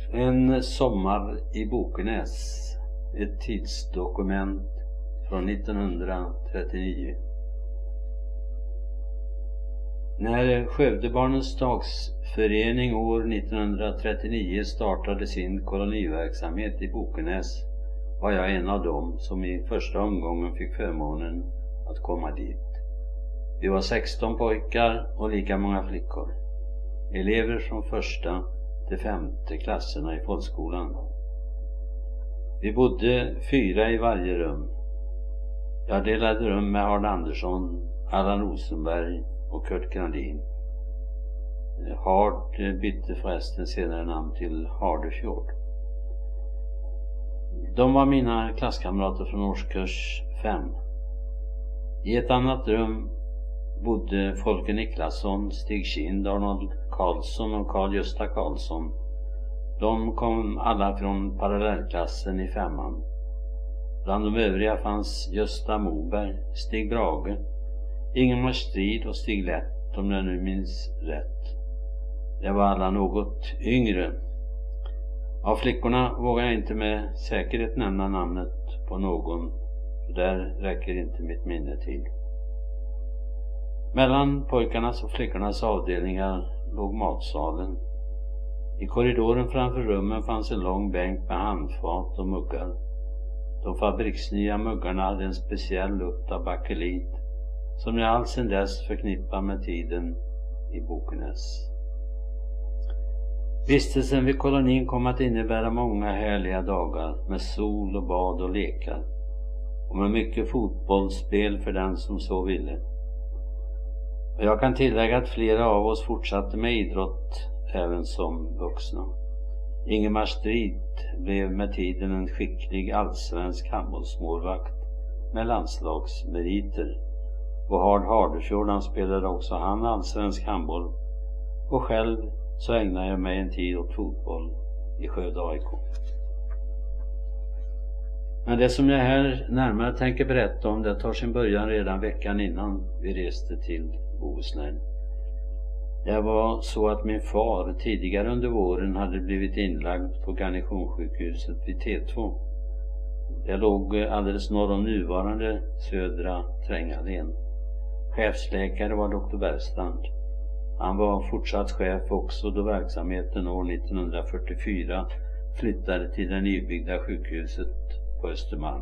En sommar i Bokenäs, ett tidsdokument från 1939. När Skövdebarnens dagsförening år 1939 startade sin koloniverksamhet i Bokenäs var jag en av dem som i första omgången fick förmånen att komma dit. Vi var 16 pojkar och lika många flickor. Elever från första till 5:e klasserna i folkskolan. Vi bodde 4 i varje rum. Jag delade rum med Hard Andersson, Allan Rosenberg och Kurt Grandin. Hard bytte förresten senare namn till Hardefjord. De var mina klasskamrater från årskurs 5. I ett annat rum bodde Folke Niklasson, Stig Kind, Arnold Karlsson och Carl-Gösta Karlsson. De kom alla från parallellklassen i 5:an. Bland de övriga fanns Gösta Moberg, Stig Brage, Ingemar Strid och Stig Lätt, om jag nu minns rätt. Det var alla något yngre. Av flickorna vågar jag inte med säkerhet nämna namnet på någon, för där räcker inte mitt minne till. Mellan pojkarnas och flickornas avdelningar låg matsalen. I korridoren framför rummen fanns en lång bänk med handfat och muggar. De fabriksnya muggarna hade en speciell lukt av bakelit som jag alls sedan dess förknippar med tiden i Bokenäs. Vistelsen vid kolonin kom att innebära många härliga dagar med sol och bad och lekar och med mycket fotbollsspel för den som så ville. Och jag kan tillägga att flera av oss fortsatte med idrott även som vuxna. Ingemar Strid blev med tiden en skicklig allsvensk handbollsmålvakt med landslagsmeriter. Och Hard Hardefjord spelade också han allsvensk handboll. Och själv så ägnade jag mig en tid åt fotboll i Skövde AIK. Men det som jag här närmare tänker berätta om, det tar sin början redan veckan innan vi reste till Bohuslän. Det var så att min far tidigare under våren hade blivit inlagd på garnisonssjukhuset vid T2. Det låg alldeles norr om nuvarande södra Trängalen. Chefsläkare var Dr. Bergstrand. Han var fortsatt chef också då verksamheten år 1944 flyttade till det nybyggda sjukhuset på Östermalm.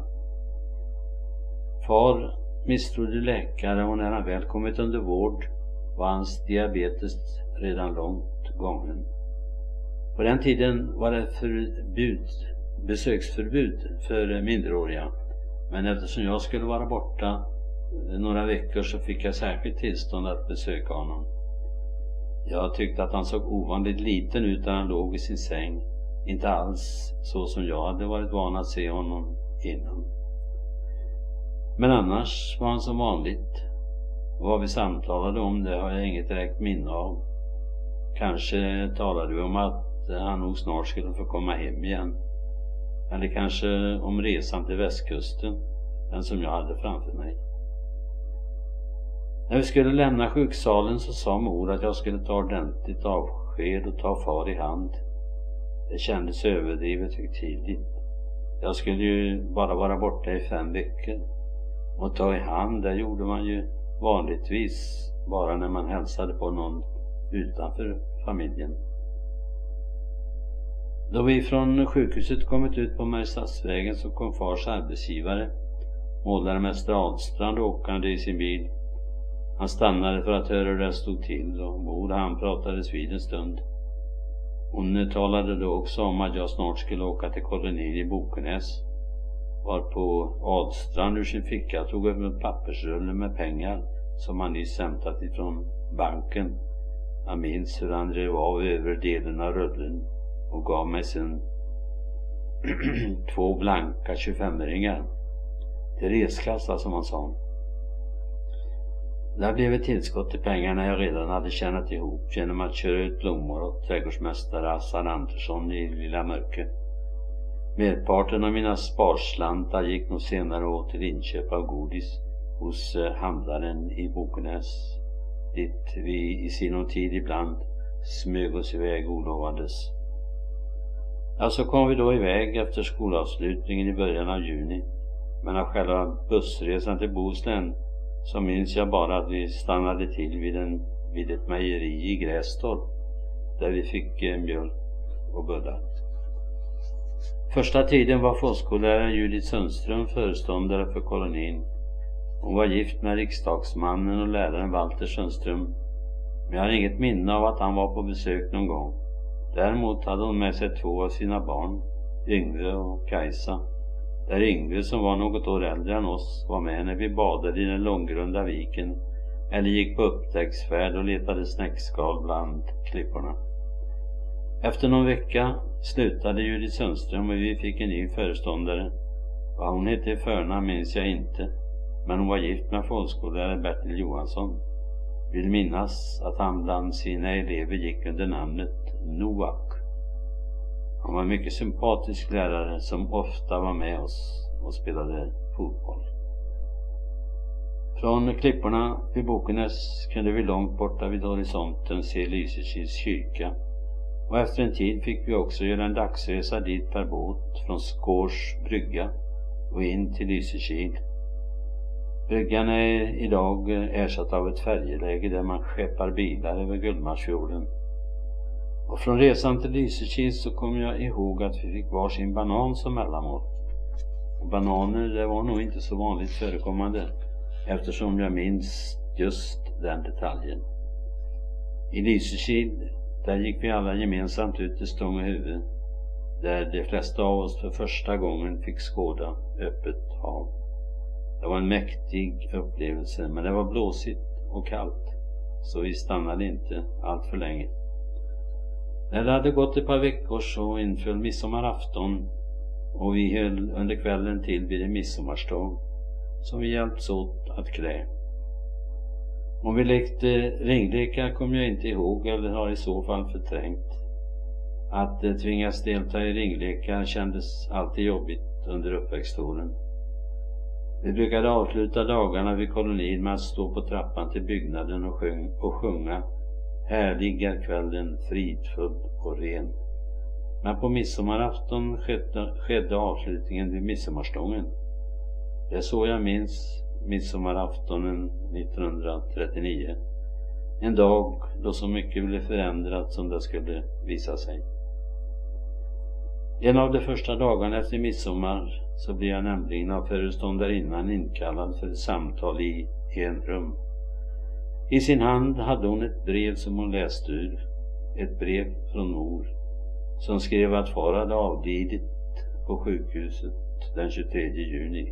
Far misstrodde läkare och när han väl kommit under vård var hans diabetes redan långt gången. På den tiden var det besöksförbud för minderåriga, men eftersom jag skulle vara borta några veckor så fick jag särskilt tillstånd att besöka honom. Jag tyckte att han såg ovanligt liten ut när han låg i sin säng, inte alls så som jag hade varit van att se honom innan. Men annars var han som vanligt. Vad vi samtalade om det har jag inget direkt minne av. Kanske talade vi om att han nog snart skulle få komma hem igen. Eller kanske om resan till västkusten, den som jag hade framför mig. När vi skulle lämna sjuksalen så sa mor att jag skulle ta ordentligt avsked och ta far i hand. Det kändes överdrivet högtidligt. Jag skulle ju bara vara borta i 5 veckor. Och ta i hand, det gjorde man ju vanligtvis bara när man hälsade på någon utanför familjen. Då vi från sjukhuset kommit ut på Mariestadsvägen så kom fars arbetsgivare, målarmästare Ahlstrand, åkande i sin bil. Han stannade för att höra hur det stod till och mor och han pratades vid en stund. Hon talade då också om att jag snart skulle åka till kolonin i Bokenäs, varpå Ahlstrand ur sin ficka tog upp en pappersrulle med pengar som han nyss hämtat ifrån banken. Jag minns hur han drev av övre delen av rullen och gav mig sen 2 blanka 25-ringar till reskassa som han sa. Där blev ett tillskott till pengarna jag redan hade tjänat ihop genom att köra ut blommor åt trädgårdsmästare Assar Andersson i Lilla Mörke. Merparten av mina sparslantar gick nog senare åt till inköp av godis hos handlaren i Bokenäs, dit vi i sinom tid ibland smög oss iväg olovandes. Alltså kom vi då iväg efter skolavslutningen i början av juni. Men av själva bussresan till Bohuslän så minns jag bara att vi stannade till vid ett mejeri i Grästorp där vi fick mjölk och bullar. Första tiden var folkskolläraren Judith Sundström föreståndare för kolonin. Hon var gift med riksdagsmannen och läraren Walter Sundström. Men jag har inget minne av att han var på besök någon gång. Däremot hade hon med sig 2 av sina barn, Yngve och Kajsa. Där Yngve, som var något år äldre än oss, var med när vi badade i den långgrunda viken eller gick på upptäcktsfärd och letade snäckskal bland klipporna. Efter någon vecka slutade Judith Sundström och vi fick en ny föreståndare. Vad hon hette i förnamn minns jag inte, men hon var gift med folkskollärare Bertil Johansson. Vill minnas att han bland sina elever gick under namnet Novak. Han var en mycket sympatisk lärare som ofta var med oss och spelade fotboll. Från klipporna vid Bokenäs kunde vi långt borta vid horisonten se Lysekils kyrka. Och efter en tid fick vi också göra en dagsresa dit per båt från Skårs brygga och in till Lysekil. Bryggan är idag ersatt av ett färjeläge där man skeppar bilar över Gullmarsfjorden. Och från resan till Lysekil så kom jag ihåg att vi fick varsin banan som mellanmål. Och bananer, det var nog inte så vanligt förekommande eftersom jag minns just den detaljen. I Lysekil, där gick vi alla gemensamt ut till Stångehuvud, där de flesta av oss för första gången fick skåda öppet hav. Det var en mäktig upplevelse, men det var blåsigt och kallt, så vi stannade inte allt för länge. När det hade gått ett par veckor så inföll midsommarafton och vi höll under kvällen till vid en midsommarstång som vi hjälps åt att klä. Om vi lekte ringlekar kommer jag inte ihåg eller har i så fall förträngt. Att tvingas delta i ringlekar kändes alltid jobbigt under uppväxtåren. Vi brukade avsluta dagarna vid kolonin med att stå på trappan till byggnaden och sjunga "Härlig är kvällen, fridfull och ren". Men på midsommarafton skedde avslutningen vid midsommarstången. Det är så jag minns midsommaraftonen 1939. En dag då så mycket blev förändrat som det skulle visa sig. En av de första dagarna efter midsommar så blev jag nämligen av föreståndarinnan inkallad för ett samtal i enrum. I sin hand hade hon ett brev som hon läste ur. Ett brev från mor som skrev att far hade avlidit på sjukhuset den 23 juni.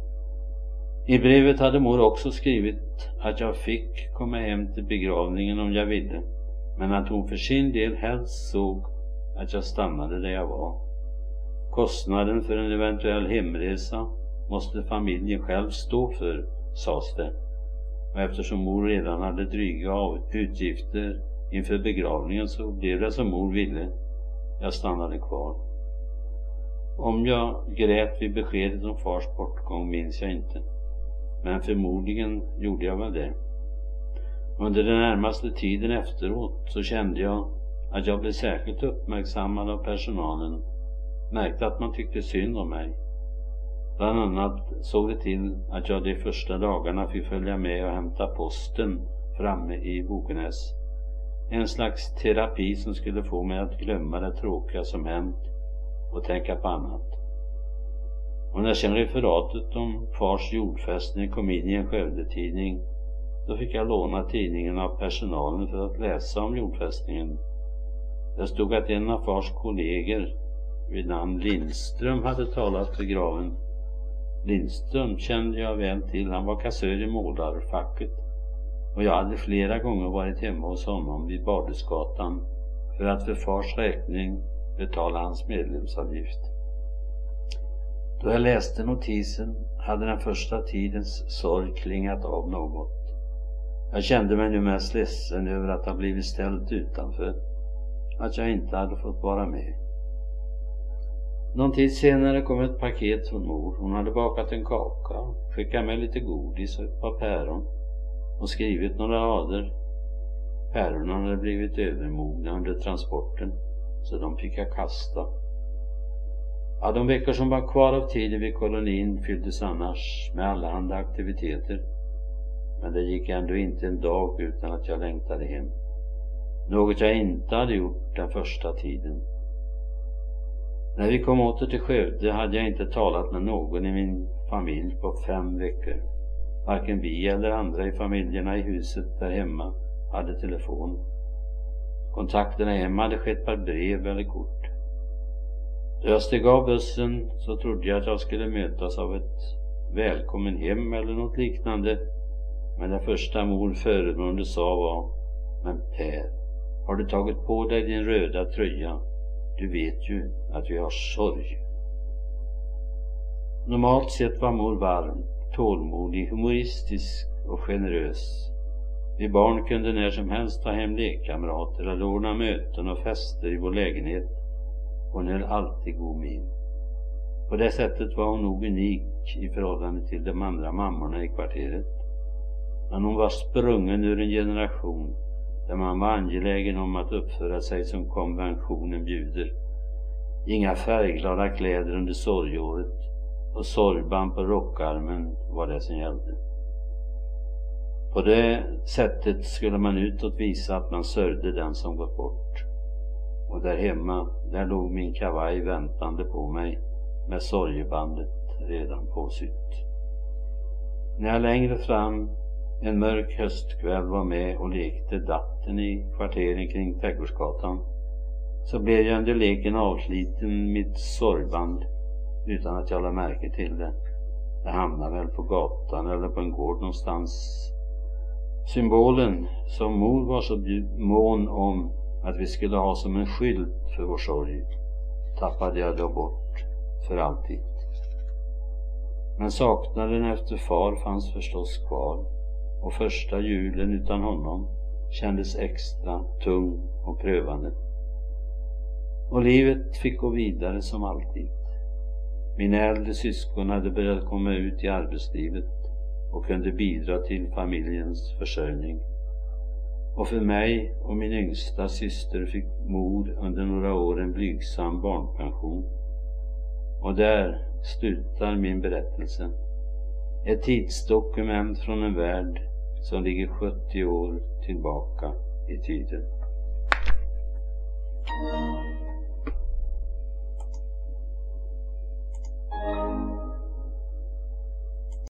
I brevet hade mor också skrivit att jag fick komma hem till begravningen om jag ville, men att hon för sin del helst såg att jag stannade där jag var. Kostnaden för en eventuell hemresa måste familjen själv stå för, sades det. Och eftersom mor redan hade dryga utgifter inför begravningen så blev det som mor ville. Jag stannade kvar. Om jag grät vid beskedet om fars bortgång minns jag inte. Men förmodligen gjorde jag väl det. Under den närmaste tiden efteråt så kände jag att jag blev särskilt uppmärksammad av personalen. Märkte att man tyckte synd om mig. Bland annat såg det till att jag de första dagarna fick följa med och hämta posten framme i Bokenäs. En slags terapi som skulle få mig att glömma det tråkiga som hänt och tänka på annat. Och när sen referatet om fars jordfästning kom in i en Skövde-tidning, då fick jag låna tidningen av personalen för att läsa om jordfästningen. Det stod att en av fars kollegor vid namn Lindström hade talat för graven. Lindström kände jag väl till, han var kassör i målarfacket och jag hade flera gånger varit hemma hos honom vid Badhusgatan för att för fars räkning betala hans medlemsavgift. Då jag läste notisen hade den första tidens sorg klingat av något. Jag kände mig nu mest ledsen över att ha blivit ställd utanför, att jag inte hade fått vara med. Någon tid senare kom ett paket från mor. Hon hade bakat en kaka, skickat med lite godis och ett par päron och skrivit några rader. Päronen hade blivit övermogna under transporten så de fick jag kasta. Ja, de veckor som var kvar av tiden vid kolonin fylldes annars med alla andra aktiviteter. Men det gick ändå inte en dag utan att jag längtade hem. Något jag inte hade gjort den första tiden. När vi kom åter till Skövde hade jag inte talat med någon i min familj på 5 veckor. Varken vi eller andra i familjerna i huset där hemma hade telefon. Kontakterna hem hade skett per brev eller kort. Då jag steg av bussen så trodde jag att jag skulle mötas av ett välkommen hem eller något liknande. Men det första mor föregående sa var: men Per, har du tagit på dig din röda tröja? Du vet ju att vi har sorg. Normalt sett var mor varm, tålmodig, humoristisk och generös. Vi barn kunde när som helst ta hem lekkamrater eller ordna möten och fester i vår lägenhet. Hon höll alltid god min. På det sättet var hon nog unik i förhållande till de andra mammorna i kvarteret. Men hon var sprungen ur en generation där man var angelägen om att uppföra sig som konventionen bjuder. Inga färgglada kläder under sorgåret och sorgband på rockarmen var det som gällde. På det sättet skulle man utåt visa att man sörjde den som gått bort. Och där hemma, där låg min kavaj väntande på mig med sorgebandet redan påsytt. När jag längre fram en mörk höstkväll var med och lekte datten i kvarteren kring Trädgårdsgatan, så blev jag under leken avsliten mitt sorgband utan att jag lade märke till det. Det hamnade väl på gatan eller på en gård någonstans. Symbolen som mor var så mån om att vi skulle ha som en skylt för vår sorg tappade jag då bort för alltid. Men saknaden efter far fanns förstås kvar, och första julen utan honom kändes extra tung och prövande. Och livet fick gå vidare som alltid. Mina äldre syskon hade börjat komma ut i arbetslivet och kunde bidra till familjens försörjning. Och för mig och min yngsta syster fick mor under några år en blygsam barnpension. Och där slutar min berättelse. Ett tidsdokument från en värld som ligger 70 år tillbaka i tiden.